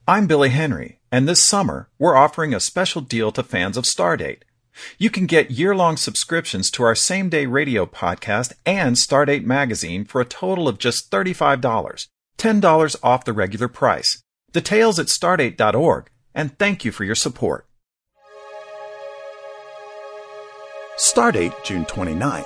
I'm Billy Henry, and this summer we're offering a special deal to fans of Stardate. You can get year-long subscriptions to our same-day radio podcast and Stardate magazine for a total of just $35, $10 off the regular price. Details at stardate.org, and thank you for your support. Stardate, June 29th.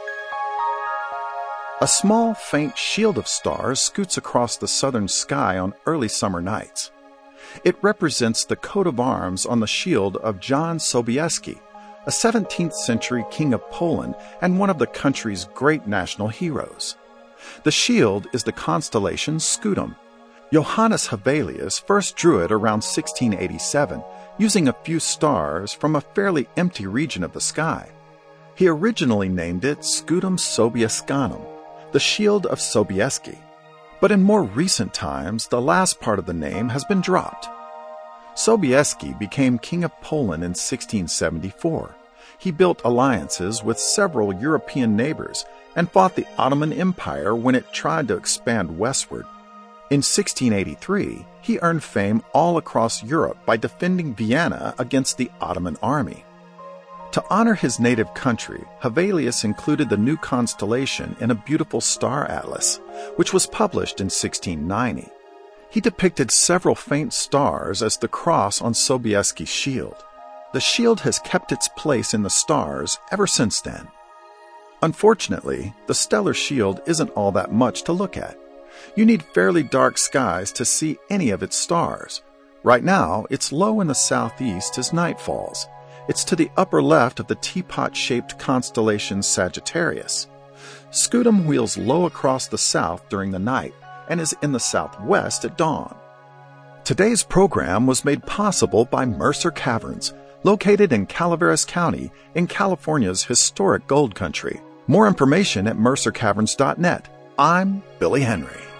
A small, faint shield of stars scoots across the southern sky on early summer nights. It represents the coat of arms on the shield of Jan Sobieski, a 17th century king of Poland and one of the country's great national heroes. The shield is the constellation Scutum. Johannes Hevelius first drew it around 1687, using a few stars from a fairly empty region of the sky. He originally named it Scutum Sobiescanum, the shield of Sobieski. But in more recent times, the last part of the name has been dropped. Sobieski became King of Poland in 1674. He built alliances with several European neighbors and fought the Ottoman Empire when it tried to expand westward. In 1683, he earned fame all across Europe by defending Vienna against the Ottoman army. To honor his native country, Hevelius included the new constellation in a beautiful star atlas, which was published in 1690. He depicted several faint stars as the cross on Sobieski's shield. The shield has kept its place in the stars ever since then. Unfortunately, the stellar shield isn't all that much to look at. You need fairly dark skies to see any of its stars. Right now, it's low in the southeast as night falls. It's to the upper left of the teapot-shaped constellation Sagittarius. Scutum wheels low across the south during the night and is in the southwest at dawn. Today's program was made possible by Mercer Caverns, located in Calaveras County in California's historic gold country. More information at mercercaverns.net. I'm Billy Henry.